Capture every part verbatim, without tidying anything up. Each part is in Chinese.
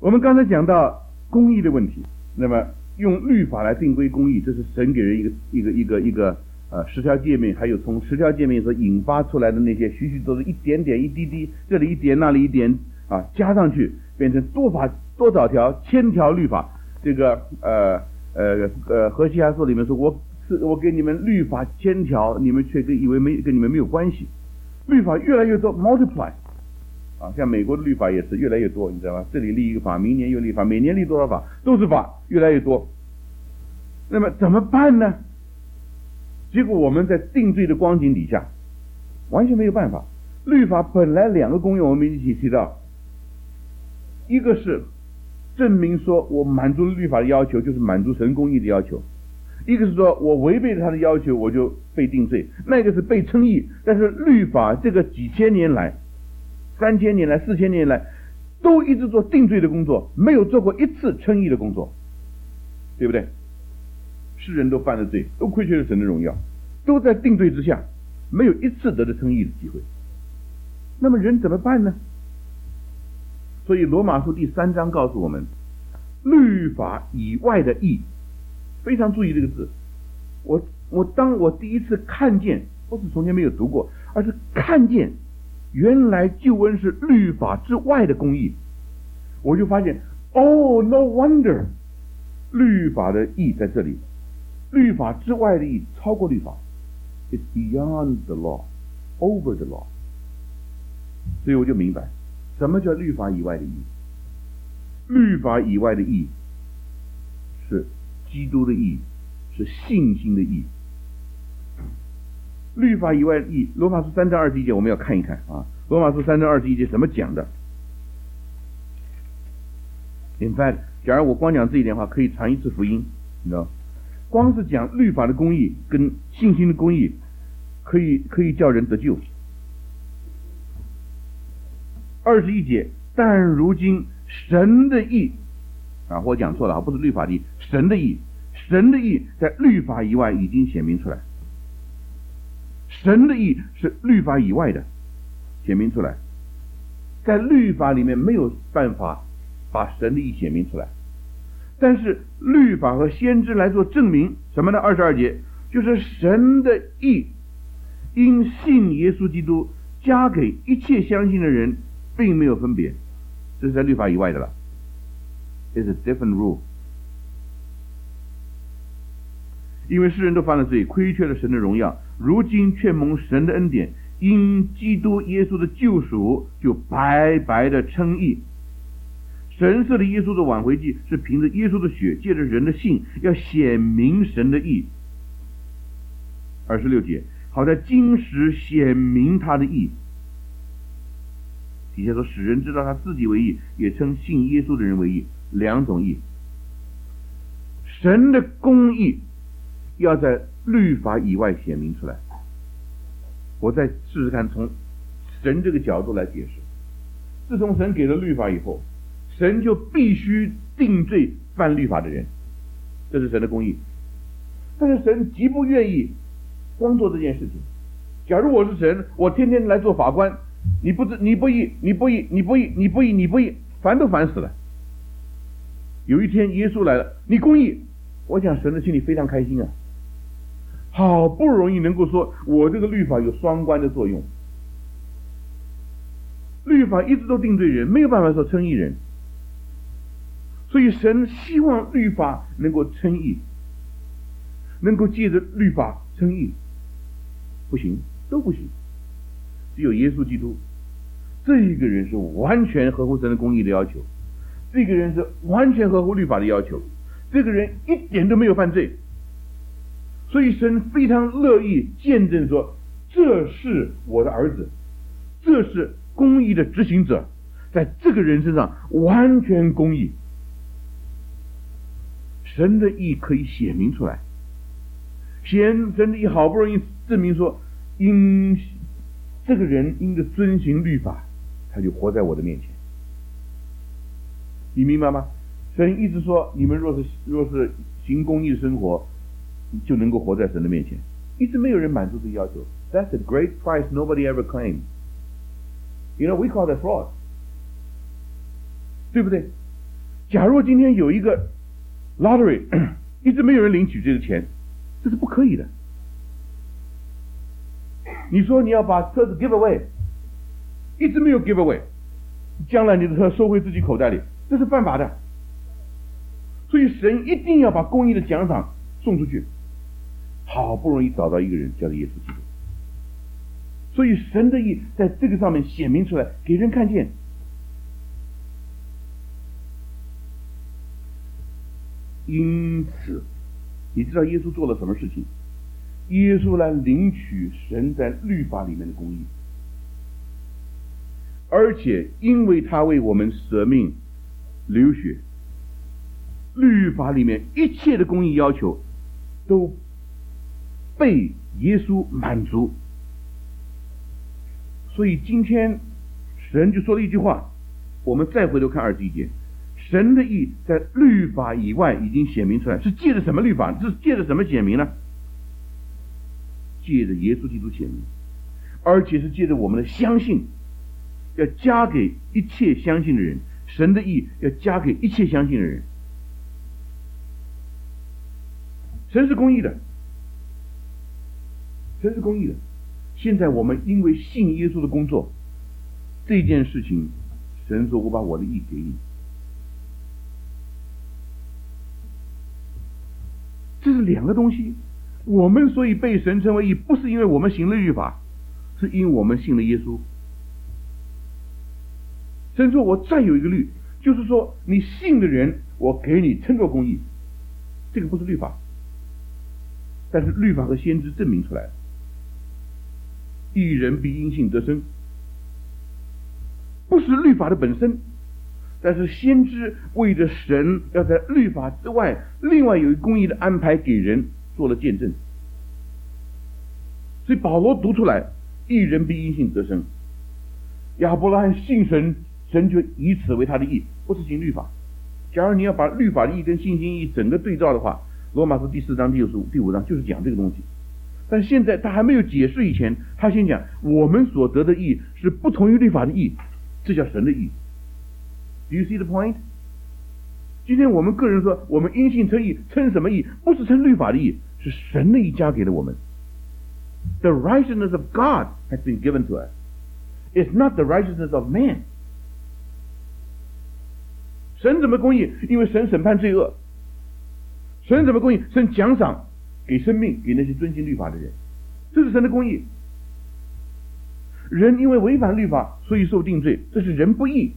我们刚才讲到公义的问题，那么用律法来定规公义，这是神给人一个一个一个一个呃十条诫命，还有从十条诫命所引发出来的那些许许多多一点点一滴滴，这里一点那里一点啊，加上去变成多法多少条千条律法。这个呃呃呃何西阿书里面说，我是我给你们律法千条，你们却跟以为没跟你们没有关系。律法越来越多 multiply 啊，像美国的律法也是越来越多，你知道吗？这里立一个法，明年又立法，每年立多少法，都是法，越来越多。那么怎么办呢？结果我们在定罪的光景底下，完全没有办法。律法本来两个功用，我们一起提到，一个是证明说我满足了律法的要求，就是满足神公义的要求；一个是说我违背了他的要求，我就被定罪。那个是被称义，但是律法这个几千年来、三千年来、四千年来，都一直做定罪的工作，没有做过一次称义的工作，对不对？世人都犯了罪，都亏缺了神的荣耀，都在定罪之下，没有一次得到称义的机会。那么人怎么办呢？所以罗马书第三章告诉我们，律法以外的义，非常注意这个字。我我当我第一次看见，不是从前没有读过，而是看见原来救恩是律法之外的公义，我就发现 Oh no wonder， 律法的义在这里，律法之外的义超过律法， It's beyond the law, over the law。 所以我就明白什么叫律法以外的义。律法以外的义是基督的义，是信心的义。律法以外的义，罗马书三章二十一节我们要看一看啊。罗马书三章二十一节怎么讲的？ In fact， 假如我光讲这一点的话，可以传一次福音，你知道，光是讲律法的公义跟信心的公义，可以可以叫人得救。二十一节，但如今神的义啊，我讲错了啊，不是律法的义，神的义，神的义在律法以外已经显明出来。神的义是律法以外的显明出来，在律法里面没有办法把神的义显明出来，但是律法和先知来做证明什么呢？二十二节就是神的义因信耶稣基督加给一切相信的人，并没有分别，这是在律法以外的了。It's a different rule。 因为世人都犯了罪，亏缺了神的荣耀，如今却蒙神的恩典，因基督耶稣的救赎，就白白的称义。神设立耶稣的挽回祭，是凭着耶稣的血，借着人的信，要显明神的义。二十六节，好在今时显明他的义。底下说，使人知道他自己为义，也称信耶稣的人为义。两种义，神的公义要在律法以外显明出来。我再试试看从神这个角度来解释。自从神给了律法以后，神就必须定罪犯律法的人，这是神的公义。但是神极不愿意光做这件事情。假如我是神，我天天来做法官，你不你不义，你不义，你不义，你不义，你不义，烦都烦死了。有一天耶稣来了，你公义，我想神的心里非常开心啊，好不容易能够说我这个律法有双关的作用。律法一直都定罪人，没有办法说称义人，所以神希望律法能够称义，能够借着律法称义，不行，都不行。只有耶稣基督，这一个人是完全合乎神的公义的要求，这个人是完全合乎律法的要求，这个人一点都没有犯罪，所以神非常乐意见证说，这是我的儿子，这是公义的执行者，在这个人身上完全公义。神的义可以显明出来，显神的义好不容易证明说，因这个人因着遵行律法，他就活在我的面前。你明白吗？神一直说，你们若是若是行公义的生活，就能够活在神的面前。一直没有人满足这个要求。That's a great price nobody ever claimed. You know, we call that fraud. 对不对？ 假如今天有一个 lottery 一直没有人领取这个钱，这是不可以的。你说你要把车子 give away， 一直没有 give away， 将来你的车收回自己口袋里，这是犯法的。所以神一定要把公义的奖赏送出去。好不容易找到一个人叫做耶稣基督，所以神的义在这个上面显明出来，给人看见。因此你知道耶稣做了什么事情？耶稣来领取神在律法里面的公义，而且因为他为我们舍命流血，律法里面一切的公义要求都被耶稣满足。所以今天神就说了一句话，我们再回头看二十一节，神的义在律法以外已经显明出来，是借着什么律法？是借着什么显明呢？借着耶稣基督显明，而且是借着我们的相信，要加给一切相信的人，神的义要加给一切相信的人。神是公义的，神是公义的。现在我们因为信耶稣的工作，这件事情，神说我把我的义给你。这是两个东西。我们所以被神称为义，不是因为我们行了律法，是因为我们信了耶稣。神说我再有一个律，就是说你信的人，我给你称作公义。这个不是律法，但是律法和先知证明出来，义人必因信得生，不是律法的本身，但是先知为着神要在律法之外另外有一公义的安排给人做了见证。所以保罗读出来，义人必因信得生。亚伯拉罕信神，神就以此为他的义，不是行律法。假如你要把律法的义跟信心义整个对照的话，罗马书第四章第五第五章就是讲这个东西。但现在他还没有解释以前，他先讲我们所得的义是不同于律法的义，这叫神的义。Do you see the point？ 今天我们个人说我们因信称义，称什么义？不是称律法的义，是神的义加给了我们。The righteousness of God has been given to us. It's not the righteousness of man. 神怎么公义？因为神审判罪恶。神怎么公义？神奖赏给生命，给那些遵行律法的人，这是神的公义。人因为违反律法，所以受定罪，这是人不义。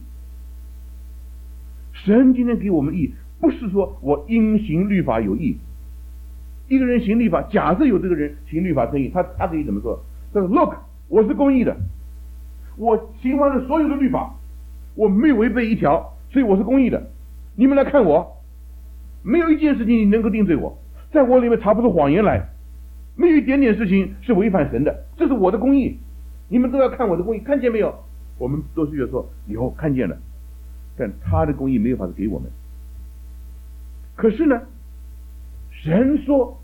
神今天给我们义，不是说我因行律法有义。一个人行律法，假设有这个人行律法称义，他他可以怎么说？他说 ：“Look， 我是公义的，我行完了所有的律法，我没有违背一条，所以我是公义的。你们来看我，没有一件事情你能够定罪我，在我里面查不出谎言来，没有一点点事情是违反神的，这是我的公义。你们都要看我的公义，看见没有？我们都是要说有看见了，但他的公义没有法子给我们。可是呢？”神说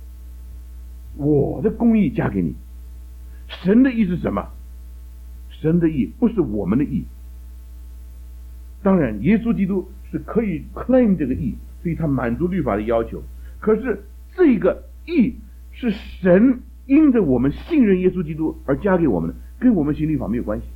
我的公义加给你。神的义是什么？神的义不是我们的义。当然耶稣基督是可以 claim 这个义，所以他满足律法的要求。可是这个义是神因着我们信任耶稣基督而加给我们的，跟我们行律法没有关系。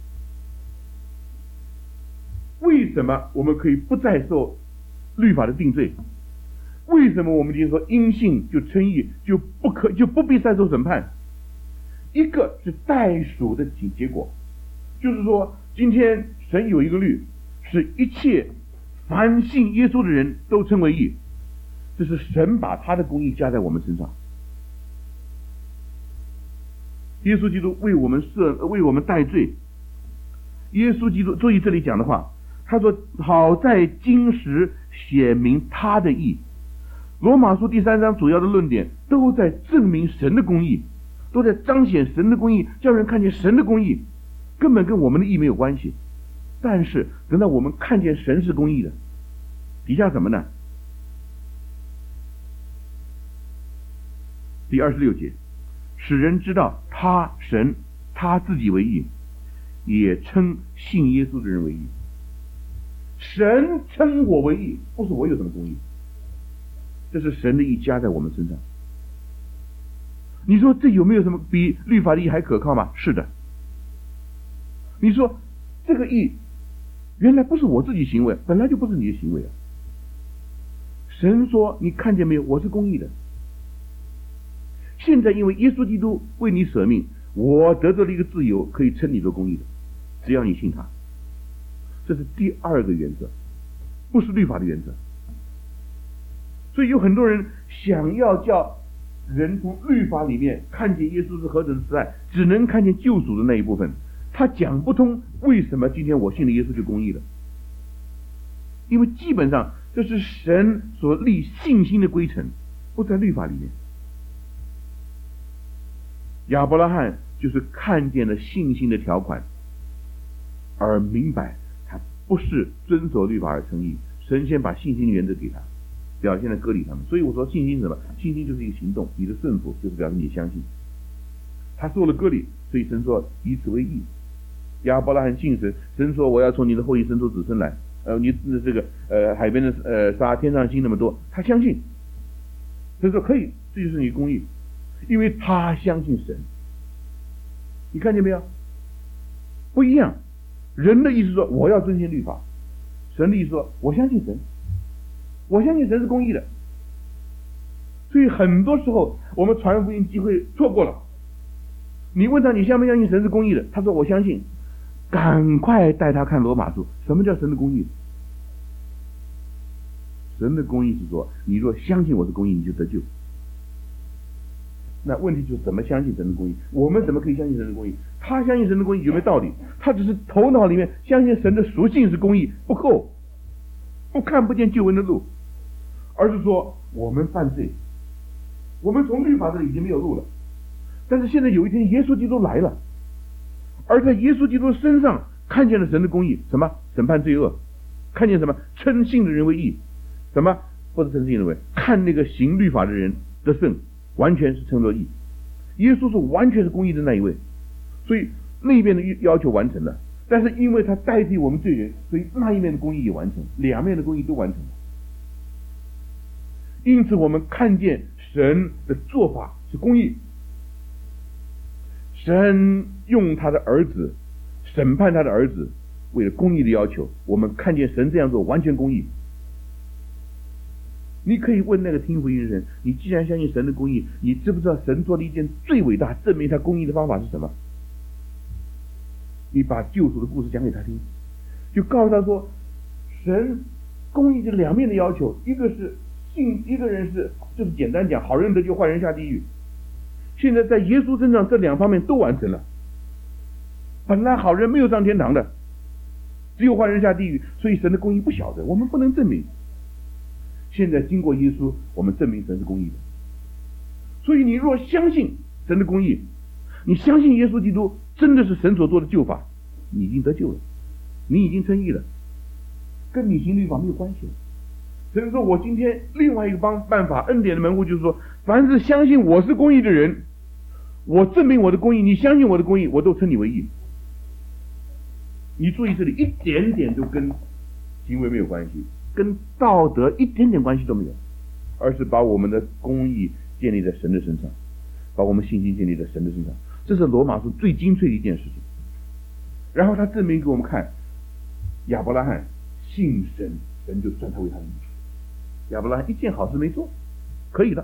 为什么我们可以不再受律法的定罪？为什么我们今天说因信就称义，就不可就不必再受审判？一个是代赎的结果，就是说今天神有一个律，使一切凡信耶稣的人都称为义，这是神把他的公义加在我们身上。耶稣基督为我们赦为我们代罪。耶稣基督注意这里讲的话，他说好在今时显明他的义。罗马书第三章主要的论点都在证明神的公义，都在彰显神的公义，叫人看见神的公义，根本跟我们的义没有关系。但是等到我们看见神是公义的，底下什么呢？第二十六节，使人知道他神他自己为义，也称信耶稣的人为义。 神称我为义，不是我有什么公义，这是神的义加在我们身上。你说这有没有什么比律法的义还可靠吗？是的。你说这个义原来不是我自己行为，本来就不是你的行为啊。神说你看见没有，我是公义的。现在因为耶稣基督为你舍命，我得到了一个自由，可以称你做公义的，只要你信他。这是第二个原则，不是律法的原则。所以有很多人想要叫人从律法里面看见耶稣是何等的慈爱，只能看见救赎的那一部分，他讲不通为什么今天我信了耶稣就公义了。因为基本上这是神所立信心的规程，不在律法里面。亚伯拉罕就是看见了信心的条款，而明白他不是遵守律法而称义，神先把信心的原则给他，表现在割礼上面。所以我说信心是什么？信心就是一个行动，你的顺服就是表示你相信。他受了割礼，所以神说以此为义。亚伯拉罕信神，神说我要从你的后裔生出子孙来，呃，你这个呃海边的呃沙，天上星那么多，他相信，神说可以，这就是你公义，因为他相信神。你看见没有？不一样。人的意思说我要遵循律法，神的意思说我相信神，我相信神是公义的。所以很多时候我们传福音机会错过了。你问他你相不相信神是公义的，他说我相信，赶快带他看罗马书。什么叫神的公义？神的公义是说你若相信我是公义，你就得救。那问题就是怎么相信神的公义？我们怎么可以相信神的公义？他相信神的公义有没有道理？他只是头脑里面相信神的属性是公义，不够，不看不见救恩的路，而是说我们犯罪，我们从律法这里已经没有路了。但是现在有一天耶稣基督来了，而在耶稣基督身上看见了神的公义，什么？审判罪恶。看见什么？称信的人为义。什么？不是称信的人为，看那个行律法的人得胜，完全是称作义。耶稣是完全是公义的那一位，所以那边的要求完成了，但是因为他代替我们罪人，所以那一面的公义也完成，两面的公义都完成了。因此我们看见神的做法是公义，神用他的儿子审判他的儿子，为了公义的要求，我们看见神这样做完全公义。你可以问那个听福音的人，你既然相信神的公义，你知不知道神做了一件最伟大证明他公义的方法是什么？你把救赎的故事讲给他听，就告诉他说，神公义这两面的要求，一个是信，一个人是就是简单讲，好人得救，坏人下地狱。现在在耶稣身上这两方面都完成了。本来好人没有上天堂的，只有坏人下地狱，所以神的公义不晓得，我们不能证明。现在经过耶稣，我们证明神是公义的。所以你若相信神的公义，你相信耶稣基督真的是神所做的救法，你已经得救了，你已经称义了，跟你行律法没有关系了。所以说我今天另外一个帮办法，恩典的门户就是说，凡是相信我是公义的人，我证明我的公义，你相信我的公义，我都称你为义。你注意这里一点点都跟行为没有关系，跟道德一点点关系都没有，而是把我们的公义建立在神的身上，把我们信心建立在神的身上。这是罗马书最精粹的一件事情。然后他证明给我们看，亚伯拉罕信神，神就算他为他的义。亚伯拉罕一件好事没做，可以的。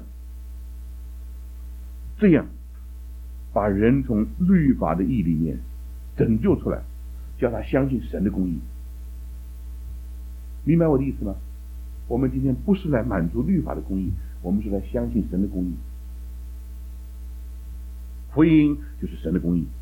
这样把人从律法的义里面拯救出来，叫他相信神的公义。明白我的意思吗？我们今天不是来满足律法的公义，我们是来相信神的公义。福音就是神的公义。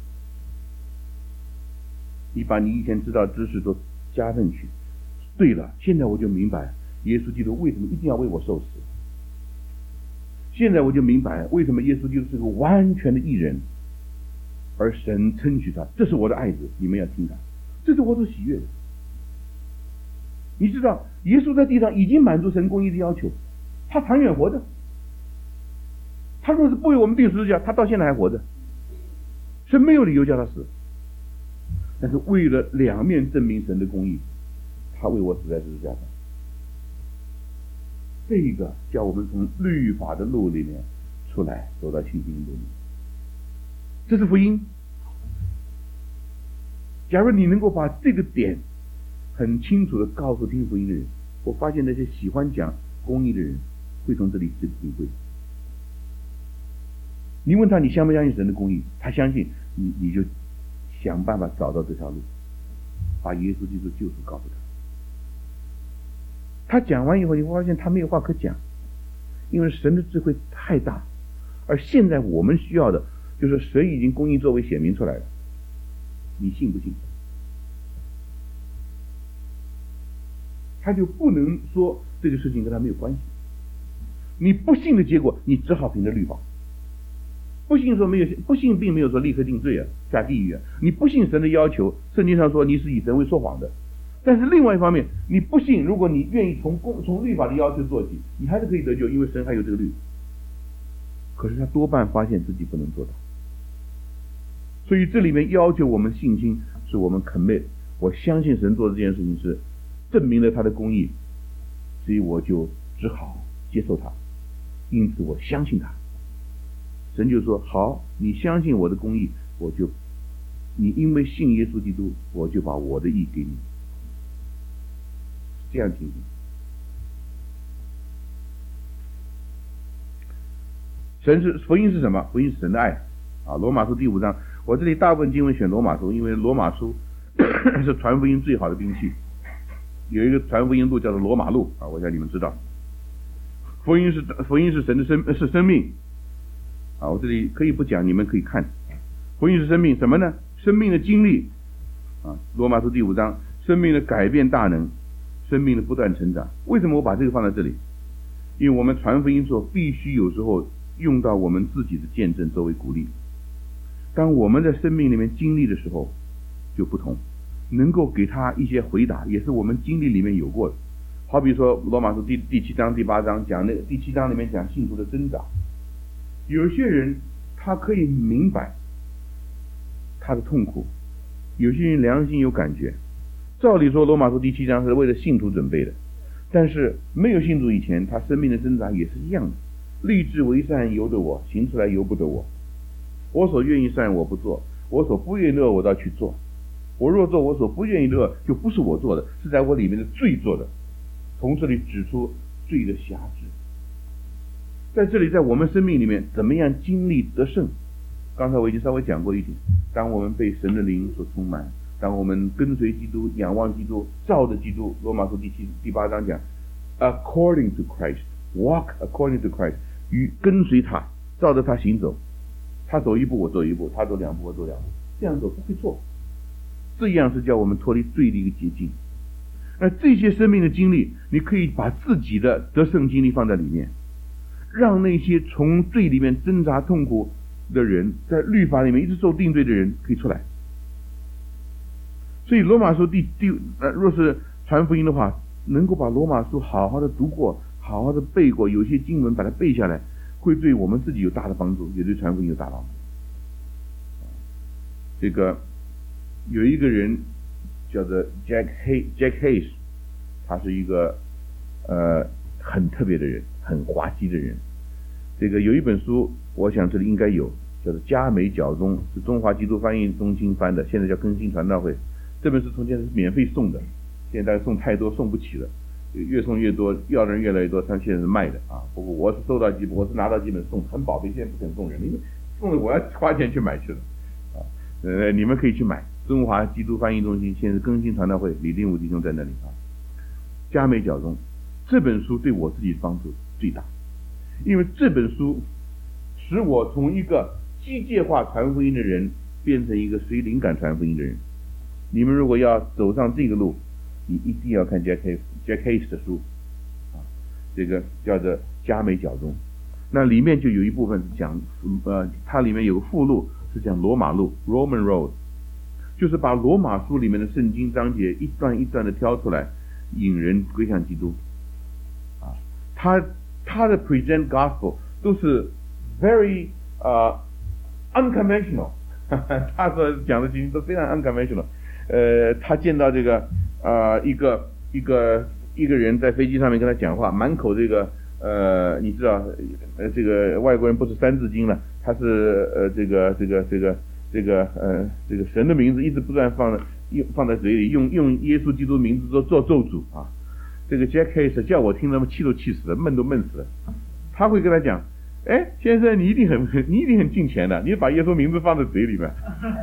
你把你以前知道的知识都加进去。对了，现在我就明白耶稣基督为什么一定要为我受死。现在我就明白为什么耶稣基督是个完全的义人，而神称许他，这是我的爱子，你们要听他，这是我所喜悦的。你知道耶稣在地上已经满足神公义的要求，他长远活着，他若是不为我们钉十字架，他到现在还活着，神没有理由叫他死。但是为了两面证明神的公义， 他为我死在十字架上。这一个叫我们从律法的路里面出来，走到信心的路里面，这是福音。假如你能够把这个点很清楚的告诉听福音的人，我发现那些喜欢讲公义的人会从这里体会。你问他你相不相信神的公义，他相信，你你就想办法找到这条路，把耶稣基督救赎告诉他。他讲完以后，你会发现他没有话可讲，因为神的智慧太大。而现在我们需要的就是神已经公义作为显明出来了，你信不信？他就不能说这个事情跟他没有关系。你不信的结果，你只好凭着律法。不信说没有，不信并没有说立刻定罪啊，下地狱啊。你不信神的要求，圣经上说你是以神为说谎的。但是另外一方面，你不信，如果你愿意从公从律法的要求做起，你还是可以得救，因为神还有这个律。可是他多半发现自己不能做到，所以这里面要求我们信心，是我们 commit， 我相信神做的这件事情是证明了他的公义，所以我就只好接受他，因此我相信他。神就说好，你相信我的公义，我就你因为信耶稣基督，我就把我的义给你。这样情形，神是福音是什么？福音是神的爱啊！罗马书第五章，我这里大部分经文选罗马书，因为罗马书是传福音最好的兵器。有一个传福音路叫做罗马路啊，我想你们知道。福音是福音是神的生是生命啊！我这里可以不讲，你们可以看。福音是生命什么呢？生命的经历啊！罗马书第五章，生命的改变大能，生命的不断成长。为什么我把这个放在这里？因为我们传福音时候必须有时候用到我们自己的见证作为鼓励。当我们在生命里面经历的时候就不同，能够给他一些回答，也是我们经历里面有过的。好比说罗马书第第七章第八章讲那个第七章里面讲信徒的挣扎，有些人他可以明白他的痛苦，有些人良心有感觉。照理说罗马书第七章是为了信徒准备的，但是没有信主以前，他生命的挣扎也是一样的。立志为善由得我，行出来由不得我。我所愿意善我不做，我所不愿意恶我倒去做。我若做我所不愿意的恶，就不是我做的，是在我里面的罪做的。从这里指出罪的辖制。在这里，在我们生命里面怎么样经历得胜？刚才我已经稍微讲过一点，当我们被神的灵所充满，当我们跟随基督，仰望基督，照着基督，罗马书第七第八章讲 according to Christ walk according to Christ， 与跟随他，照着他行走，他走一步我走一步，他走两步我走两步，这样走不会错。这样是叫我们脱离罪的一个捷径。那这些生命的经历，你可以把自己的得胜经历放在里面，让那些从罪里面挣扎痛苦的人，在律法里面一直受定罪的人可以出来。所以罗马书第第呃，若是传福音的话，能够把罗马书好好的读过，好好的背过，有些经文把它背下来，会对我们自己有大的帮助，也对传福音有大帮助。这个有一个人叫做 Jack Hay Jack Hayes， 他是一个呃很特别的人，很滑稽的人。这个有一本书，我想这里应该有，叫做《嘉美角中》，是中华基督翻译中心翻的，现在叫更新传道会。这本书从前是免费送的，现在送太多送不起了，越送越多，要的人越来越多，他现在是卖的啊。不过我是收到几本，我是拿到几本送，很宝贝，现在不肯送人，因为送了我要花钱去买去了啊。呃，你们可以去买。中华基督翻译中心现在是更新传道会，李定武弟兄在那里啊。嘉美角中这本书对我自己帮助最大，因为这本书使我从一个机械化传福音的人变成一个随灵感传福音的人。你们如果要走上这个路，你一定要看 Jack Hayes Jack Hayes 的书啊，这个叫做嘉美角中。那里面就有一部分是讲呃，它里面有个附录是讲罗马路 Roman Road， 就是把罗马书里面的圣经章节一段一段的挑出来，引人归向基督啊。他他的 present gospel 都是 very 呃、uh, unconventional 他所讲的经都非常 unconventional。呃，他见到这个呃一个一个一个人在飞机上面跟他讲话，满口这个呃，你知道呃这个外国人不是三字经了，他是呃这个这个这个这个呃这个神的名字一直不断放在用放在嘴里，用用耶稣基督名字做做咒诅啊。这个 Jack Case 叫我听他们气都气死了，闷都闷死了。他会跟他讲，哎，先生，你一定很你一定很敬虔的，你把耶稣名字放在嘴里面。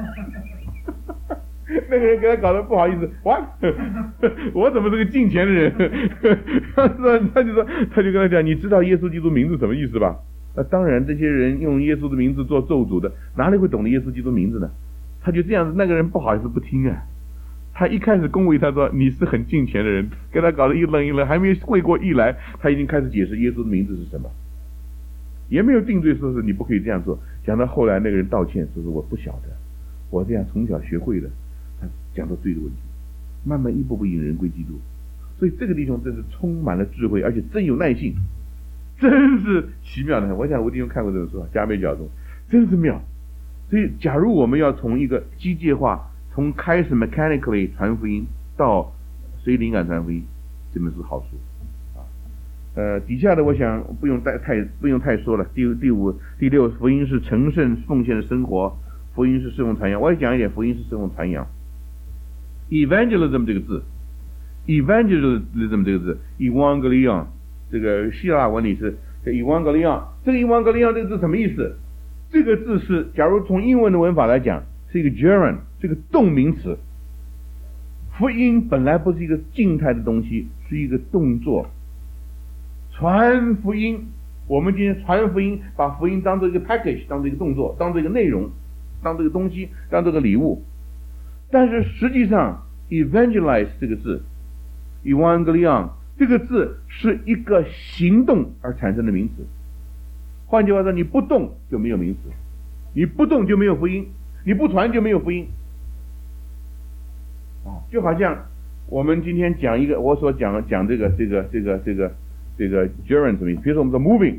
那个人给他搞得不好意思，哇，我怎么是个敬虔的人？他说，他就说，他就跟他讲，你知道耶稣基督名字什么意思吧？那当然，这些人用耶稣的名字做咒诅的，哪里会懂得耶稣基督名字呢？他就这样子，那个人不好意思不听啊。他一开始恭维他说你是很敬虔的人，给他搞得一愣一愣，还没会过意来，他已经开始解释耶稣的名字是什么，也没有定罪说是你不可以这样做。讲到后来那个人道歉说是我不晓得，我这样从小学会的。他讲到罪的问题，慢慢一步步引人归基督。所以这个弟兄真是充满了智慧，而且真有耐性，真是奇妙的。我想吴弟兄看过这本书《加美角中》，真是妙。所以假如我们要从一个机械化，从开始 mechanically 传福音到随灵感传福音，这本是好书啊。呃，底下的我想不用太太不用太说了。第第五、第六，福音是成圣奉献的生活，福音是侍奉传扬。我也讲一点，福音是侍奉传扬。evangelism 这个字 ，evangelism 这个字 ，evangelion 这个希腊文里是这 evangelion， 这个 evangelion 这个字什么意思？这个字是，假如从英文的文法来讲，是一个 gerund， 这个动名词。福音本来不是一个静态的东西，是一个动作。传福音，我们今天传福音，把福音当做一个 package， 当做一个动作，当做一个内容，当做一个东西，当做一个礼物。但是实际上 evangelize 这个字 evangelion 这个字是一个行动而产生的名词。换句话说，你不动就没有名词，你不动就没有福音，你不传就没有福音啊。就好像我们今天讲一个，我所讲讲这个这个这个这个这个 gerund 什么意思？比如说我们说 moving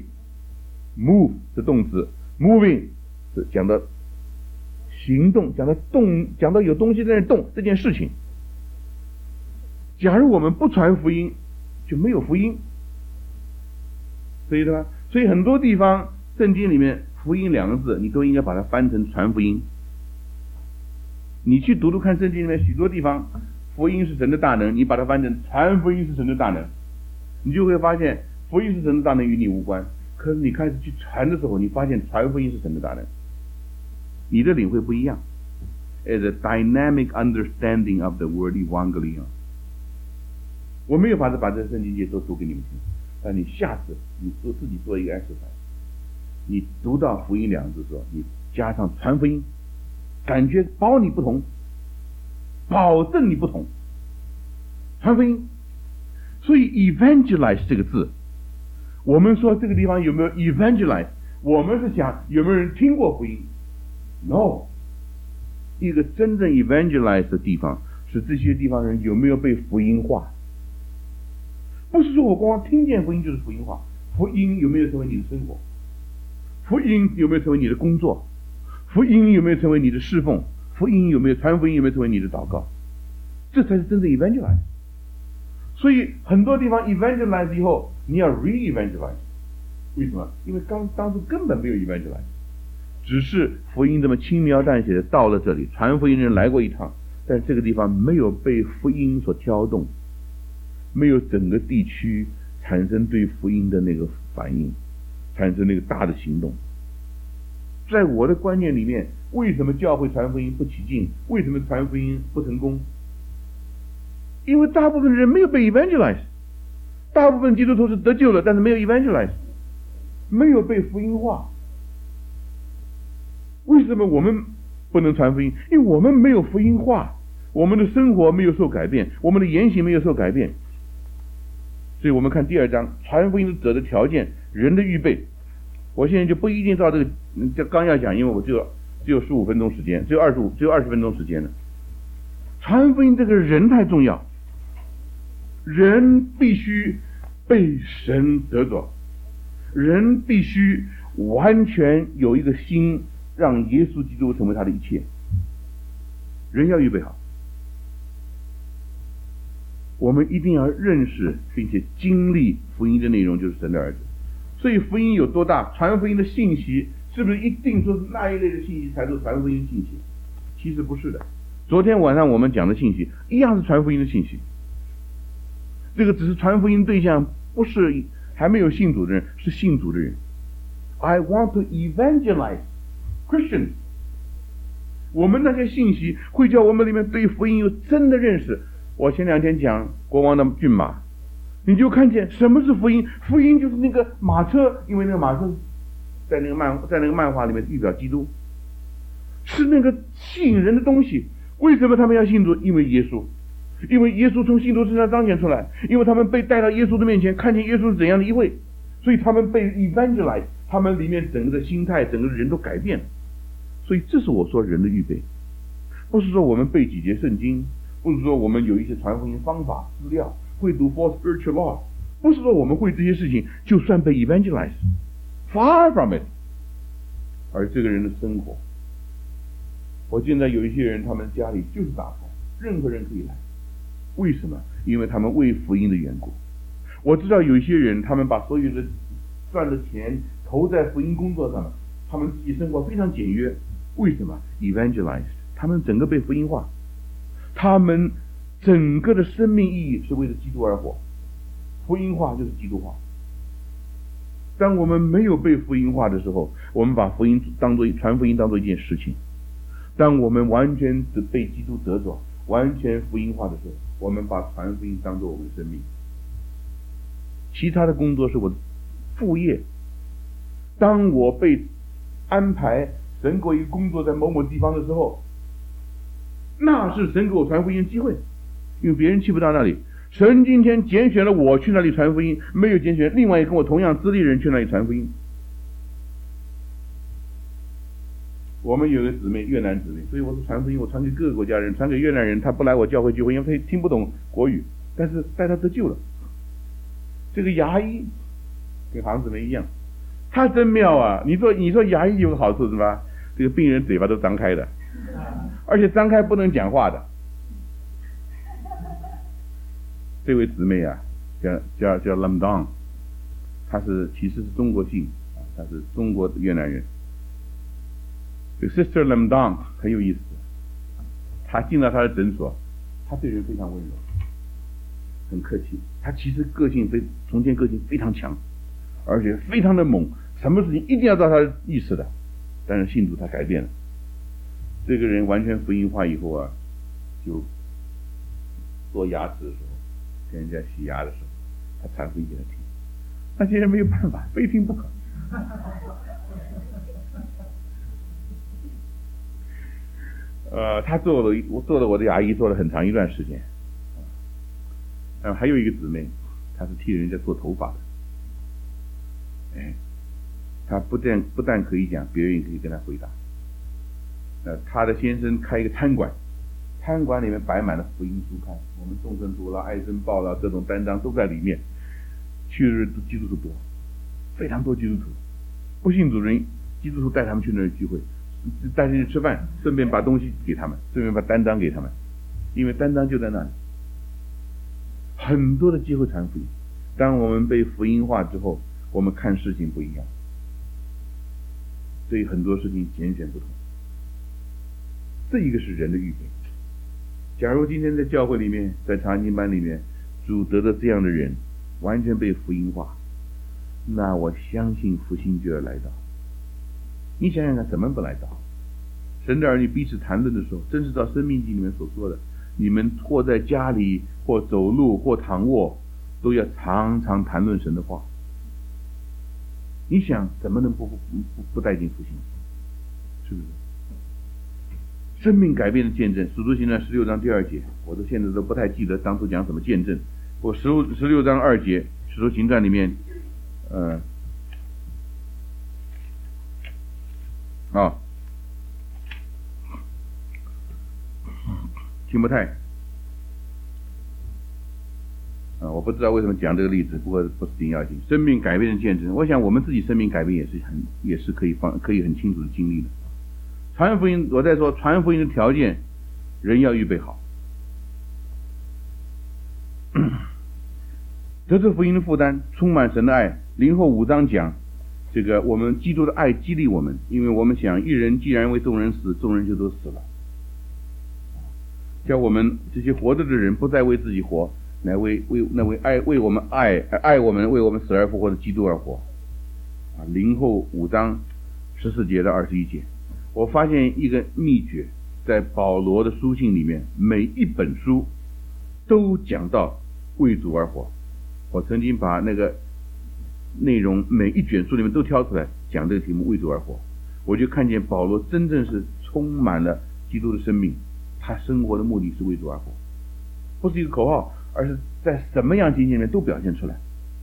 move 是动词， moving 是讲的行动，讲到动，讲到有东西在那动这件事情。假如我们不传福音，就没有福音，所以对吧？所以很多地方圣经里面福音两个字，你都应该把它翻成传福音。你去读读看圣经里面许多地方，福音是神的大能，你把它翻成传福音是神的大能，你就会发现福音是神的大能与你无关。可是你开始去传的时候，你发现传福音是神的大能。你的领会不一样 ，is a dynamic understanding of the word evangelion。我没有法子把这圣经节都读给你们听，但你下次你做自己做一个 exercise， 你读到福音两个字的时候，你加上传福音，感觉包你不同，保证你不同。传福音，所以 evangelize 这个字，我们说这个地方有没有 evangelize？ 我们是想有没有人听过福音？ No， 一个真正 evangelize 的地方是这些地方人有没有被福音化。不是说我光听见福音就是福音化，福音有没有成为你的生活，福音有没有成为你的工作，福音有没有成为你的侍奉，福音有没有传福音有没有成为你的祷告，这才是真正 evangelize。 所以很多地方 evangelize 以后你要 re-evangelize， 为什么？因为刚当初根本没有 evangelize，只是福音这么轻描淡写的到了这里，传福音的人来过一趟，但这个地方没有被福音所挑动，没有整个地区产生对福音的那个反应，产生那个大的行动。在我的观念里面，为什么教会传福音不起劲？为什么传福音不成功？因为大部分人没有被 evangelize， 大部分基督徒是得救了，但是没有 evangelize， 没有被福音化。为什么我们不能传福音？因为我们没有福音化，我们的生活没有受改变，我们的言行没有受改变。所以我们看第二章传福音者的条件，人的预备。我现在就不一定照这个这纲要讲，因为我只有只有十五分钟时间，只有二十五只有二十分钟时间了。传福音这个人太重要，人必须被神得着，人必须完全有一个心，让耶稣基督成为他的一切。人要预备好， 我们一定要认识并且经历福音的内容，就是神的儿子。所以福音有多大，传福音的信息是不是一定说是那一类的信息才是传福音信息？其实不是的。昨天晚上我们讲的信息一样是传福音的信息，这个只是传福音对象不是还没有信主的人，是信主的人。 I want to evangelize Christians。 我们那些信息会叫我们里面对福音有真的认识。我前两天讲国王的骏马，你就看见什么是福音。福音就是那个马车，因为那个马车在那个漫在那个漫画里面预表基督，是那个吸引人的东西。为什么他们要信主？因为耶稣，因为耶稣从信徒身上彰显出来，因为他们被带到耶稣的面前，看见耶稣是怎样的一位，所以他们被 evangelize， 他们里面整个的心态，整个人都改变了。所以这是我说人的预备，不是说我们背几节圣经，不是说我们有一些传福音方法资料，会读 four spiritual laws， 不是说我们会这些事情就算被 evangelize， far from it。 而这个人的生活，我现在有一些人，他们家里就是打开，任何人可以来。为什么？因为他们为福音的缘故。我知道有一些人，他们把所有的赚的钱投在福音工作上了，他们自己生活非常简约。为什么 ？evangelized， 他们整个被福音化，他们整个的生命意义是为了基督而活，福音化就是基督化。当我们没有被福音化的时候，我们把福音当作传福音当作一件事情；当我们完全被基督得着，完全福音化的时候，我们把传福音当作我们的生命。其他的工作是我的副业。当我被安排神给我一个工作在某某地方的时候，那是神给我传福音的机会，因为别人去不到那里。神今天拣选了我去那里传福音，没有拣选另外一个跟我同样资历人去那里传福音。我们有个姊妹，越南姊妹，所以我说传福音，我传给各个国家人，传给越南人，他不来我教会聚会，因为他听不懂国语，但是带他得救了。这个牙医跟杭姊妹一样，他真妙啊！你说你说牙医有个好处是吧？这个病人嘴巴都张开的，而且张开不能讲话的。这位姊妹啊，叫叫叫 Lamdong， 她是其实是中国姓，她是中国的越南人。这个 Sister Lamdong 很有意思，她进到她的诊所，她对人非常温柔，很客气。她其实个性非从前个性非常强，而且非常的猛，什么事情一定要照她意思的。但是信主她改变了，这个人完全福音化以后啊，就做牙齿的时候，跟人家洗牙的时候，他传福音给他听，那些人没有办法，非听不可。呃，他做了我做了我的牙医，做了很长一段时间。呃，还有一个姊妹，她是替人家做头发的。哎，她不但不但可以讲，别人也可以跟她回答。呃，她的先生开一个餐馆，餐馆里面摆满了福音书刊，我们众生读了、爱生报了，各种单章都在里面。去的人基督徒多，非常多基督徒，不信主人，基督徒带他们去那儿聚会，带他们去吃饭，顺便把东西给他们，顺便把单章给他们，因为单章就在那里。很多的机会传福音。当我们被福音化之后，我们看事情不一样，对很多事情拣选不同。这一个是人的预备。假如今天在教会里面，在查经班里面，主得的这样的人完全被福音化，那我相信复兴就要来到。你想想看，怎么不来到？神的儿女彼此谈论的时候，真是照生命记里面所说的，你们或在家里，或走路，或躺卧，都要常常谈论神的话。你想怎么能不不不不带进复兴？是不是？生命改变的见证，使徒行传十六章第二节，我都现在都不太记得当初讲什么见证。我十十六章二节，使徒行传里面，呃，啊，提摩太，啊，我不知道为什么讲这个例子，不过不是顶要紧。生命改变的见证，我想我们自己生命改变也是很也是可以放可以很清楚的经历的。传福音，我在说传福音的条件，人要预备好。 得着福音的负担，充满神的爱。林后五章讲这个我们基督的爱激励我们，因为我们想一人既然为众人死，众人就都死了，叫我们这些活着的人不再为自己活，乃为为那为爱为我们爱爱我们为我们死而复活的基督而活。啊，林后五章十四节到二十一节，我发现一个秘诀，在保罗的书信里面，每一本书都讲到为主而活。我曾经把那个内容每一卷书里面都挑出来讲这个题目，为主而活。我就看见保罗真正是充满了基督的生命，他生活的目的是为主而活，不是一个口号，而是在什么样情形里面都表现出来，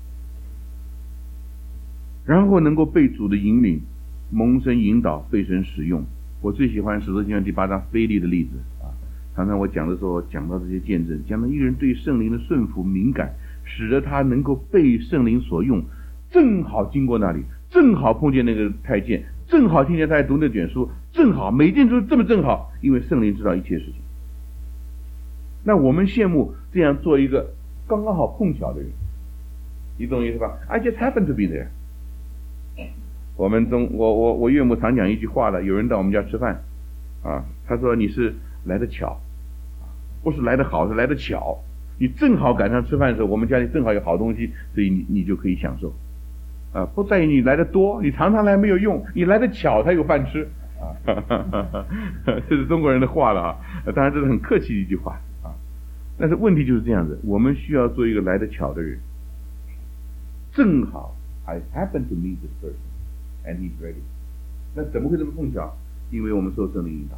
然后能够被主的引领，蒙神引导，被神使用。我最喜欢使徒行传第八章腓利的例子啊，常常我讲的时候讲到这些见证，讲到一个人对圣灵的顺服敏感，使得他能够被圣灵所用，正好经过那里，正好碰见那个太监，正好听见他在读那卷书，正好每件都这么正好，因为圣灵知道一切事情。那我们羡慕这样做一个刚刚好碰巧的人，你懂意思吧？ I just happen to be there。 我们中我我我岳母常讲一句话的，有人到我们家吃饭啊，他说你是来得巧，不是来得好，是来得巧。你正好赶上吃饭的时候，我们家里正好有好东西，所以你你就可以享受啊，不在于你来得多，你常常来没有用，你来得巧才有饭吃啊。这是中国人的话了啊，当然这是很客气的一句话啊。但是问题就是这样子，我们需要做一个来得巧的人。正好 I happen to meet this person and he's ready。 那怎么会这么碰巧？因为我们受圣灵引导，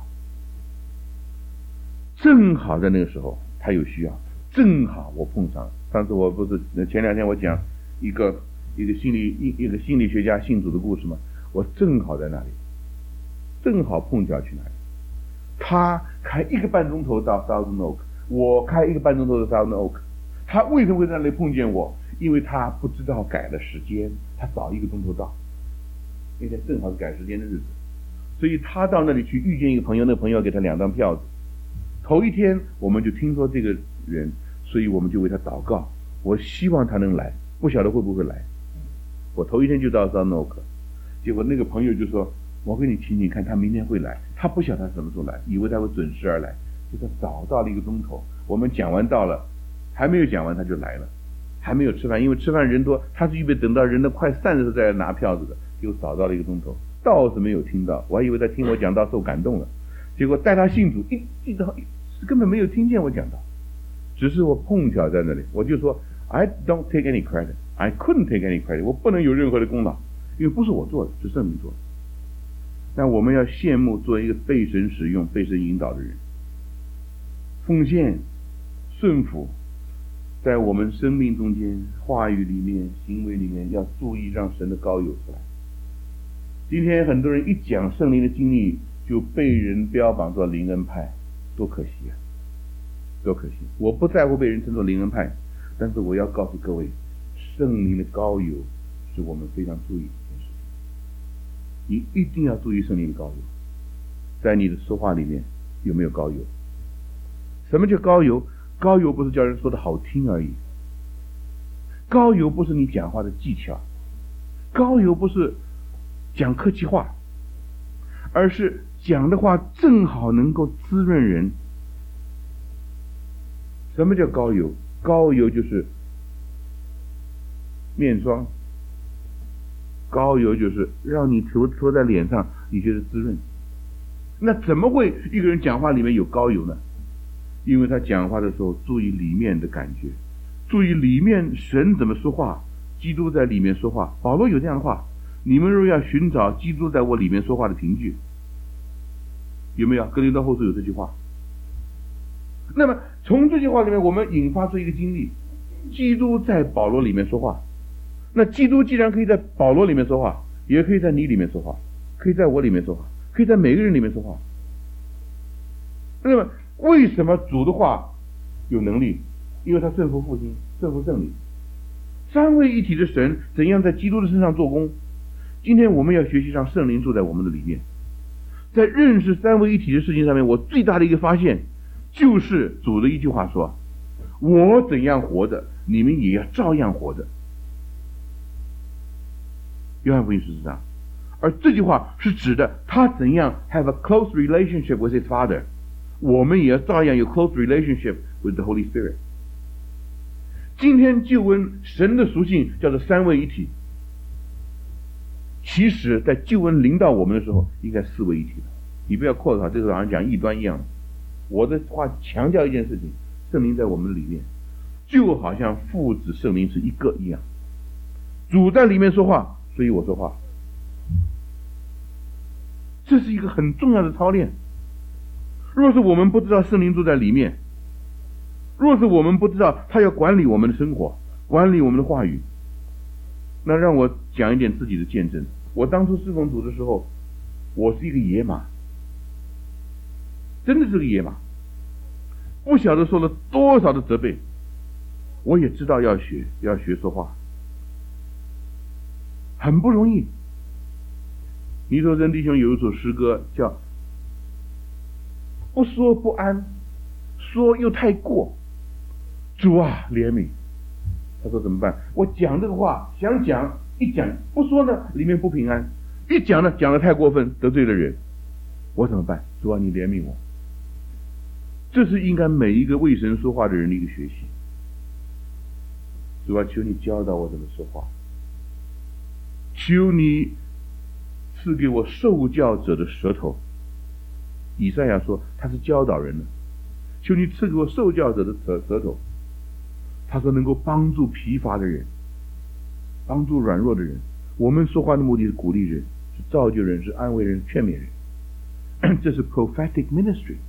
正好在那个时候他有需要，正好我碰上了。上次我不是前两天我讲一个一个心理一一个心理学家信主的故事吗？我正好在那里，正好碰巧去那里。他开一个半钟头到 Thousand Oak， 我开一个半钟头到 Thousand Oak。 他为什么会在那里碰见我？因为他不知道改了时间，他早一个钟头到，因为正好是改时间的日子，所以他到那里去遇见一个朋友，那个朋友给他两张票子。头一天我们就听说这个人，所以我们就为他祷告，我希望他能来，不晓得会不会来。我头一天就到 Thousand Oak， 结果那个朋友就说，我给你请请看，他明天会来。他不晓得他什么时候来，以为他会准时而来，就他早到了一个钟头。我们讲完到了，还没有讲完他就来了，还没有吃饭，因为吃饭人多，他是预备等到人都快散的时候再来拿票子的，就早到了一个钟头。道是没有听到，我还以为他听我讲道受感动了，结果带他信主一记到根本没有听见我讲道，只是我碰巧在那里，我就说 I don't take any credit， I couldn't take any credit， 我不能有任何的功劳，因为不是我做的，是圣灵做的。但我们要羡慕做一个被神使用、被神引导的人，奉献、顺服，在我们生命中间、话语里面、行为里面，要注意让神的膏油出来。今天很多人一讲圣灵的经历，就被人标榜做灵恩派，多可惜啊！多可惜！我不在乎被人称作灵恩派，但是我要告诉各位，圣灵的膏油是我们非常注意的一件事情。你一定要注意圣灵的膏油，在你的说话里面有没有膏油？什么叫膏油？膏油不是叫人说的好听而已，膏油不是你讲话的技巧，膏油不是讲客气话，而是讲的话正好能够滋润人。什么叫膏油？膏油就是面霜，膏油就是让你涂涂在脸上，你觉得滋润。那怎么会一个人讲话里面有膏油呢？因为他讲话的时候注意里面的感觉，注意里面神怎么说话，基督在里面说话。保罗有这样的话，你们若要寻找基督在我里面说话的凭据，有没有？哥林多后书有这句话。那么从这句话里面我们引发出一个经历，基督在保罗里面说话。那基督既然可以在保罗里面说话，也可以在你里面说话，可以在我里面说话，可以在每个人里面说话。那么为什么主的话有能力？因为他圣父父亲，圣父圣灵，三位一体的神怎样在基督的身上做工。今天我们要学习让圣灵住在我们的里面。在认识三位一体的事情上面，我最大的一个发现就是主的一句话说， 我怎样活着，你们也要照样活着。约翰福音十四章，而这句话是指的他怎样 have a close relationship with his father， 我们也要照样有 close relationship with the Holy Spirit。 今天救恩神的属性叫做三位一体，其实在救恩临到我们的时候应该四位一体的。你不要扩大，这个好像讲异端一样。我的话强调一件事情，圣灵在我们里面就好像父子圣灵是一个一样，主在里面说话，所以我说话。这是一个很重要的操练。若是我们不知道圣灵住在里面，若是我们不知道他要管理我们的生活，管理我们的话语，那让我讲一点自己的见证。我当初侍奉主的时候，我是一个野马，真的是个野马，不晓得受了多少的责备。我也知道要学要学说话，很不容易。尼头真弟兄有一首诗歌叫不说不安，说又太过，主啊怜悯。他说怎么办？我讲这个话想讲，一讲不说呢里面不平安，一讲呢讲得太过分，得罪了人，我怎么办？主啊你怜悯我。这是应该每一个为神说话的人的一个学习。主啊求你教导我怎么说话，求你赐给我受教者的舌头。以赛亚说他是教导人的，求你赐给我受教者的舌舌头。他说能够帮助疲乏的人，帮助软弱的人。我们说话的目的是鼓励人，是造就人，是安慰人，劝勉人。这是 prophetic ministry。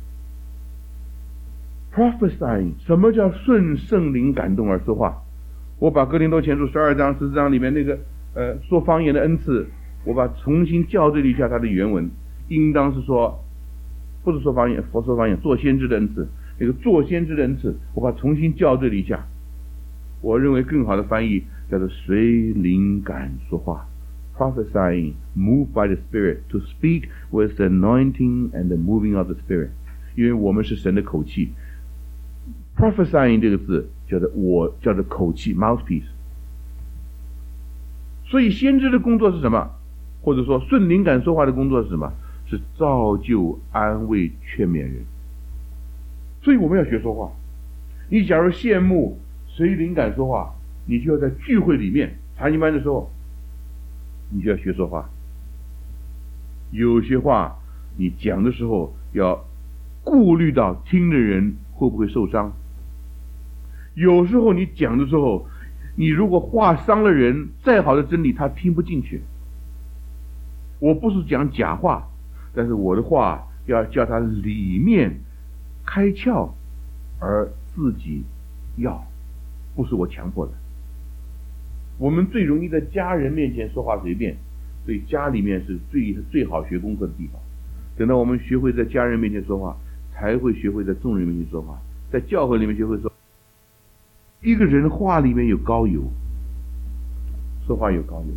prophesying 什么叫顺圣灵感动而说话？我把哥林多前书十二章十四章里面那个呃说方言的恩赐，我把重新校对了一下它的原文，应当是说不是说方言，佛说方言，做先知的恩赐。那个做先知的恩赐，我把重新校对了一下。我认为更好的翻译叫做随灵感说话。 prophesying moved by the Spirit, to speak with the anointing and the moving of the Spirit。 因为我们是神的口气。 prophesying 这个字叫做我叫做口气 mouthpiece。 所以先知的工作是什么？或者说顺灵感说话的工作是什么？是造就安慰劝勉人。所以我们要学说话。你假如羡慕随灵感说话，你就要在聚会里面查经班的时候，你就要学说话。有些话你讲的时候要顾虑到听的人会不会受伤。有时候你讲的时候，你如果话伤了人，再好的真理他听不进去。我不是讲假话，但是我的话要叫他里面开窍，而自己要，不是我强迫的。我们最容易在家人面前说话随便，所以家里面是最最好学功课的地方。等到我们学会在家人面前说话，才会学会在众人面前说话，在教会里面学会说。一个人话里面有高油，说话有高油。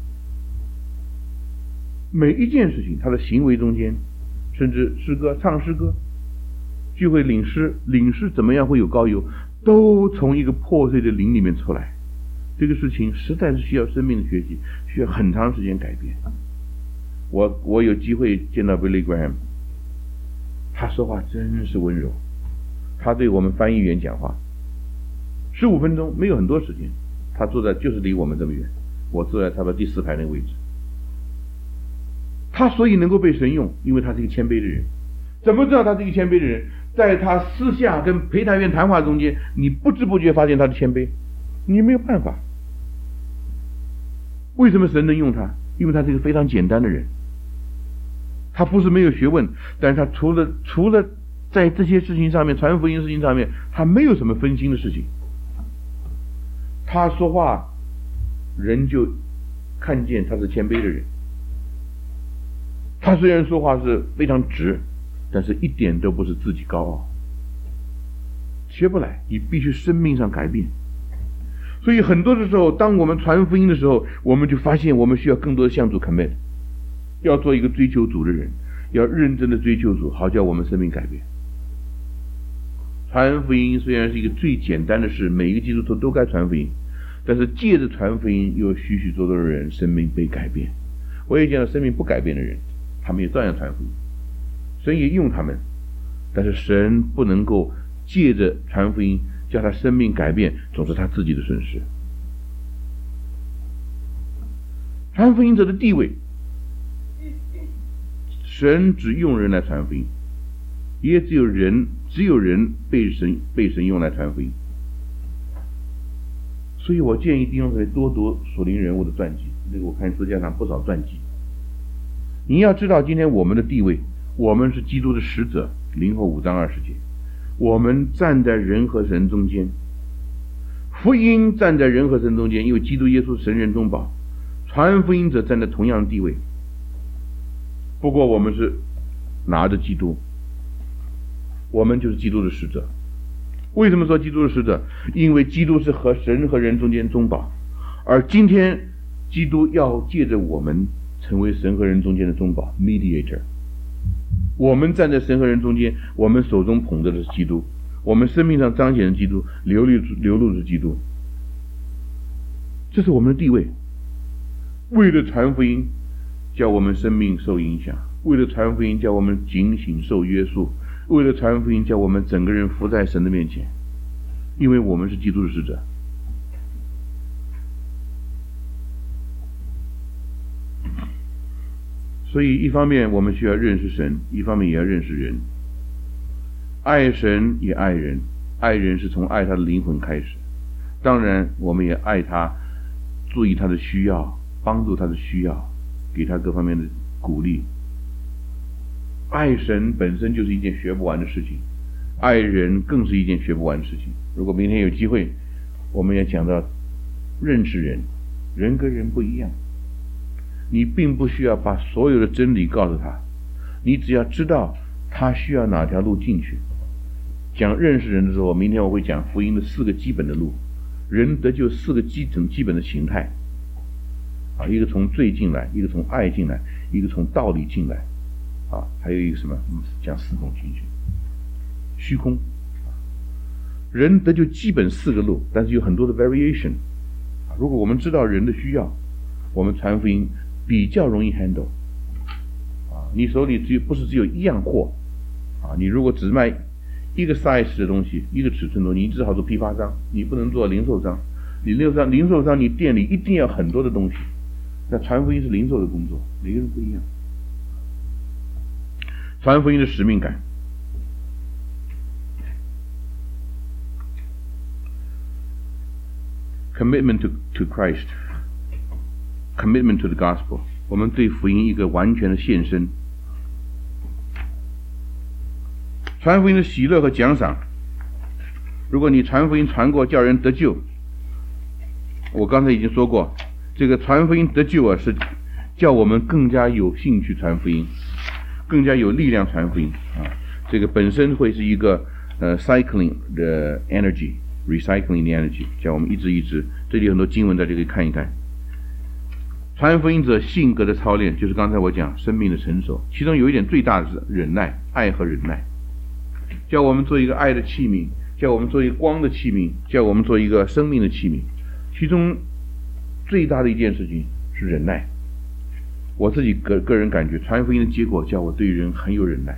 每一件事情他的行为中间，甚至诗歌唱诗歌，聚会领诗领诗怎么样会有高油，都从一个破碎的灵里面出来。这个事情实在是需要生命的学习，需要很长时间改变。我我有机会见到 Billy Graham， 他说话真是温柔。他对我们翻译员讲话十五分钟，没有很多时间，他坐在就是离我们这么远，我坐在差不多第四排那个位置。他所以能够被神用，因为他是一个谦卑的人。怎么知道他是一个谦卑的人？在他私下跟陪谈员谈话中间，你不知不觉发现他的谦卑，你没有办法。为什么神能用他？因为他是一个非常简单的人。他不是没有学问，但是他除了除了在这些事情上面，传福音事情上面，他没有什么分心的事情。他说话，人就看见他是谦卑的人。他虽然说话是非常直，但是一点都不是自己高傲。学不来，你必须生命上改变。所以很多的时候，当我们传福音的时候，我们就发现我们需要更多的向主 commit， 要做一个追求主的人，要认真的追求主，好叫我们生命改变。 传福音虽然是一个最简单的事，每一个基督徒都该传福音，但是借着传福音，有许许多多的人生命被改变。我也见到生命不改变的人，他们也照样传福音，神也用他们，但是神不能够借着传福音叫他生命改变，总是他自己的损失。传福音者的地位，神只用人来传福音，也只有人只有人被神被神用来传福音。所以我建议弟兄姊妹多读属灵人物的传记，这个我看世界上不少传记。你要知道今天我们的地位，我们是基督的使者，林后五章二十节，我们站在人和神中间，福音站在人和神中间，因为基督耶稣神人中保，传福音者站在同样的地位。不过我们是拿着基督，我们就是基督的使者。为什么说基督的使者？因为基督是和神和人中间中保，而今天基督要借着我们成为神和人中间的中保 mediator。 我们站在神和人中间，我们手中捧着的是基督，我们生命上彰显的基督，流露流露的是基督，这是我们的地位。为了传福音叫我们生命受影响，为了传福音叫我们警醒受约束，为了传福音叫我们整个人伏在神的面前，因为我们是基督的使者。所以一方面我们需要认识神，一方面也要认识人，爱神也爱人。爱人是从爱他的灵魂开始，当然我们也爱他，注意他的需要，帮助他的需要，给他各方面的鼓励。爱神本身就是一件学不完的事情，爱人更是一件学不完的事情。如果明天有机会，我们也讲到认识人，人跟人不一样，你并不需要把所有的真理告诉他，你只要知道他需要哪条路进去。讲认识人的时候，明天我会讲福音的四个基本的路，人得救四个基本基本的形态啊，一个从罪进来，一个从爱进来，一个从道理进来啊，还有一个什么？讲四种情绪，虚空。人得救基本四个路，但是有很多的 variation。如果我们知道人的需要，我们传福音比较容易 handle。啊，你手里只有不是只有一样货啊，你如果只卖一个 size 的东西，一个尺寸的东西，你只好做批发商，你不能做零售商。你零售商，零售商你店里一定要很多的东西。那传福音是零售的工作，每个人不一样。传福音的使命感，commitment to to Christ, commitment to the gospel， 我们对福音一个完全的献身。传福音的喜乐和奖赏，如果你传福音传过叫人得救，我刚才已经说过，这个传福音得救啊，是叫我们更加有兴趣传福音，更加有力量传福音啊。这个本身会是一个呃 cycling 的 energy， recycling 的 energy， 叫我们一直一直。这里有很多经文在这里看一看。传福音者性格的操练，就是刚才我讲生命的成熟，其中有一点最大的是忍耐，爱和忍耐，叫我们做一个爱的器皿，叫我们做一个光的器皿，叫我们做一个生命的器皿。其中最大的一件事情是忍耐。我自己个个人感觉，传福音的结果叫我对人很有忍耐。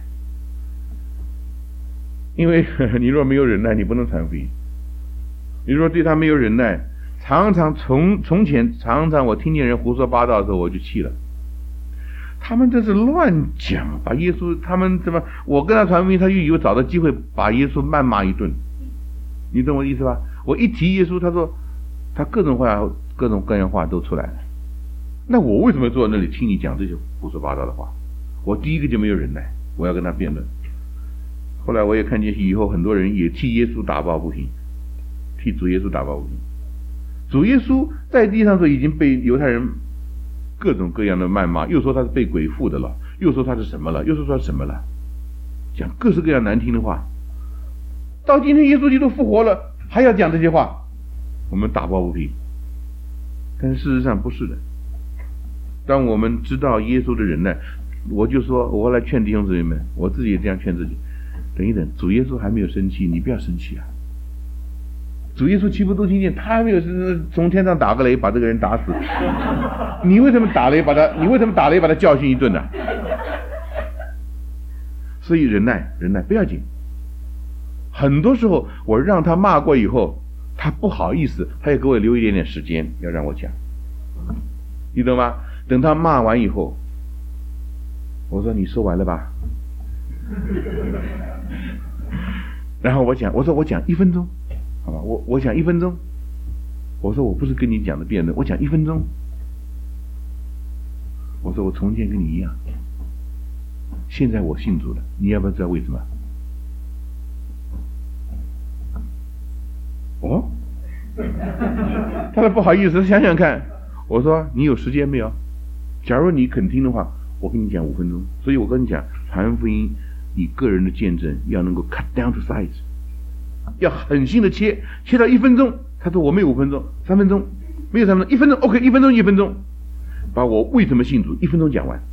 因为呵呵你若没有忍耐，你不能传福音。你若对他没有忍耐，常常从从前常常我听见人胡说八道的时候，我就气了。他们这是乱讲，把耶稣他们怎么？我跟他传福音，他就以为找到机会把耶稣谩骂一顿。你懂我的意思吧？我一提耶稣，他说他各种话各种各样话都出来了。那我为什么坐在那里听你讲这些胡说八道的话？我第一个就没有忍耐，我要跟他辩论。后来我也看见以后很多人也替耶稣打抱不平，替主耶稣打抱不平。主耶稣在地上时候已经被犹太人各种各样的谩骂，又说他是被鬼附的了，又说他是什么了，又说他是什么了，讲各式各样难听的话。到今天耶稣基督复活了，还要讲这些话，我们打抱不平。但是事实上不是的。当我们知道耶稣的忍耐，我就说，我后来劝弟兄姊妹们，我自己也这样劝自己， 等一等，主耶稣还没有生气，你不要生气啊。主耶稣岂不都听见？他还没有从天上打个雷把这个人打死，你为什么打雷把他？你为什么打雷把他教训一顿呢？所以忍耐，忍耐不要紧。很多时候我让他骂过以后，他不好意思，他也给我留一点点时间要让我讲，你懂吗？等他骂完以后，我说你说完了吧？然后我讲，我说我讲一分钟。好吧，我我讲一分钟。我说我不是跟你讲的辩论，我讲一分钟。我说我从前跟你一样，现在我信主了，你要不要知道为什么？哦，他说不好意思，想想看。我说你有时间没有？假如你肯听的话，我跟你讲五分钟。所以我跟你讲，传福音，你个人的见证要能够 cut down to size。要狠心的切，切到一分钟。他说我没有五分钟，三分钟，没有三分钟，一分钟 ，OK， 一分钟一分钟，把我为什么信主一分钟讲完。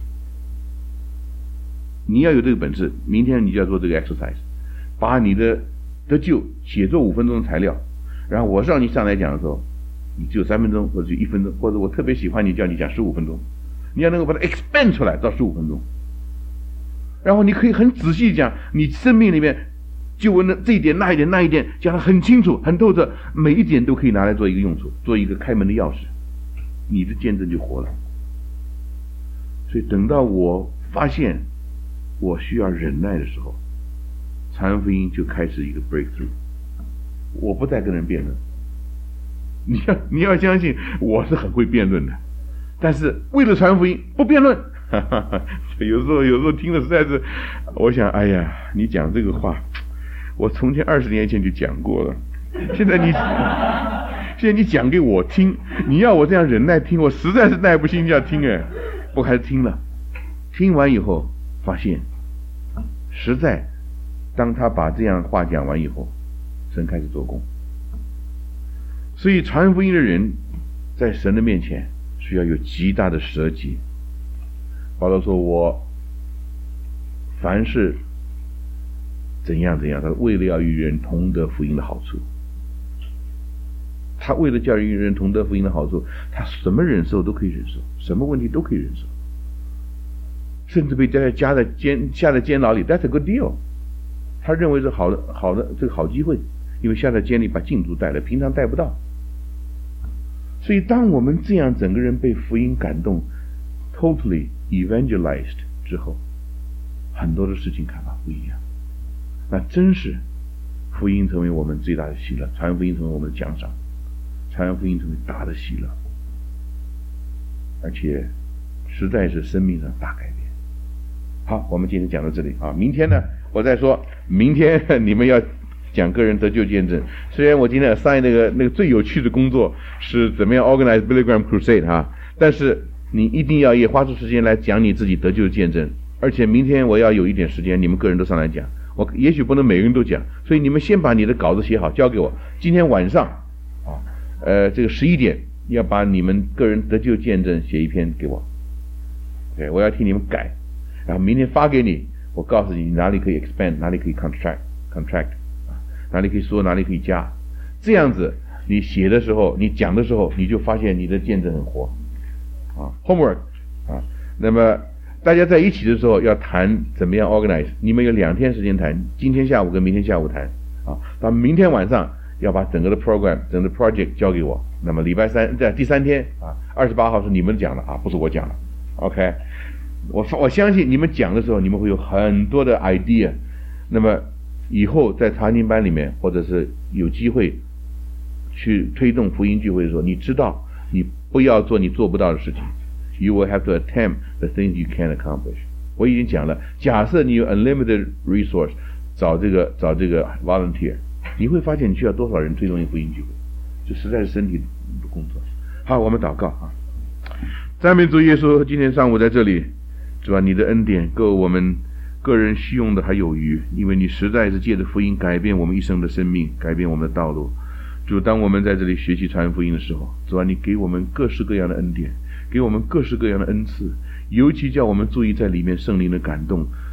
你要有这个本事，明天你就要做这个 exercise， 把你的得救写作五分钟的材料，然后我让你上来讲的时候，你只有三分钟或者就一分钟，或者我特别喜欢你叫你讲十五分钟，你要能够把它 expand 出来到十五分钟，然后你可以很仔细讲你生命里面。就问这一点那一点那一点讲得很清楚很透彻，每一点都可以拿来做一个用处，做一个开门的钥匙，你的见证就活了。所以等到我发现我需要忍耐的时候，传福音就开始一个 breakthrough。 我不再跟人辩论，你要你要相信我是很会辩论的，但是为了传福音不辩论。有时候有时候听的实在是，我想哎呀，你讲这个话我从前二十年前就讲过了，现在你现在你讲给我听，你要我这样忍耐听，我实在是耐不心要听哎，我还是听了。听完以后发现，实在当他把这样话讲完以后，神开始做工。所以传福音的人在神的面前需要有极大的舍己。保罗说我凡是怎样怎样，他为了要与人同得福音的好处，他为了叫与人同得福音的好处，他什么忍受都可以忍受，什么问题都可以忍受，甚至被加加在监下在监牢里 ，That's a good deal。他认为是好的好的这个好机会，因为下在监里把禁足带了，平常带不到。所以当我们这样整个人被福音感动 ，totally evangelized 之后，很多的事情看法不一样。那真是福音成为我们最大的喜乐，传福音成为我们的奖赏，传福音成为大的喜乐，而且实在是生命上大改变。好，我们今天讲到这里啊，明天呢，我再说，明天你们要讲个人得救见证。虽然我今天 assign 那个那个最有趣的工作是怎么样 organize Billy Graham Crusade 哈，但是你一定要也花出时间来讲你自己得救的见证，而且明天我要有一点时间，你们个人都上来讲。我也许不能每个人都讲，所以你们先把你的稿子写好交给我，今天晚上啊，呃，这个十一点要把你们个人得救见证写一篇给我，对，我要替你们改，然后明天发给你，我告诉你哪里可以 expand， 哪里可以 contract contract， 哪里可以说，哪里可以加，这样子你写的时候，你讲的时候，你就发现你的见证很活啊 ，homework 啊，那么。大家在一起的时候要谈怎么样 organize， 你们有两天时间谈，今天下午跟明天下午谈啊，到明天晚上要把整个的 program 整个的 project 交给我，那么礼拜三在第三天啊，二十八号是你们讲的啊，不是我讲的 OK， 我我相信你们讲的时候你们会有很多的 idea， 那么以后在查经班里面或者是有机会去推动福音聚会的时候，你知道你不要做你做不到的事情，You will have to attempt the things you can accomplish。 我已经讲了，假设你有 unlimited resource， 找这个找这个 volunteer， 你会发现你需要多少人推动一个福音聚会，这实在是身体的工作。好，我们祷告啊，赞美主耶稣，今天上午在这里，主啊，你的恩典够我们个人需用的还有余，因为你实在是借着福音改变我们一生的生命，改变我们的道路。主，当我们在这里学习传福音的时候，主啊，你给我们各式各样的恩典，给我们各式各样的恩赐，尤其叫我们注意在里面圣灵的感动，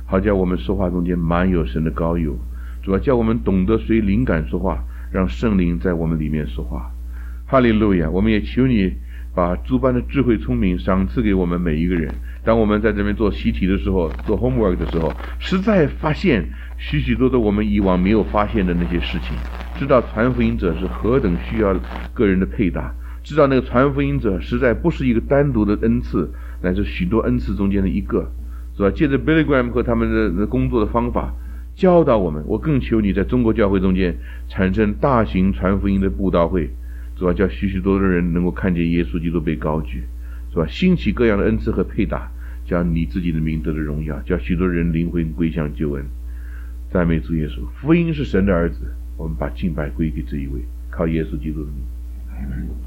好叫我们说话中间满有神的膏油。主要叫我们懂得随灵感说话，让圣灵在我们里面说话。哈利路亚！我们也求你把诸般的智慧聪明赏赐给我们每一个人。当我们在这边做习题的时候，做 homework 的时候，实在发现许许多多我们以往没有发现的那些事情，知道传福音者是何等需要个人的配搭，知道那个传福音者实在不是一个单独的恩赐，乃是许多恩赐中间的一个，是吧？借着 Billy Graham 和他们的工作的方法教导我们。我更求你在中国教会中间产生大型传福音的布道会，主要叫许许多多的人能够看见耶稣基督被高举，是吧？兴起各样的恩赐和配搭，叫你自己的名得的荣耀，叫许多人灵魂归向救恩。赞美主耶稣！福音是神的儿子，我们把敬拜归给这一位，靠耶稣基督的名。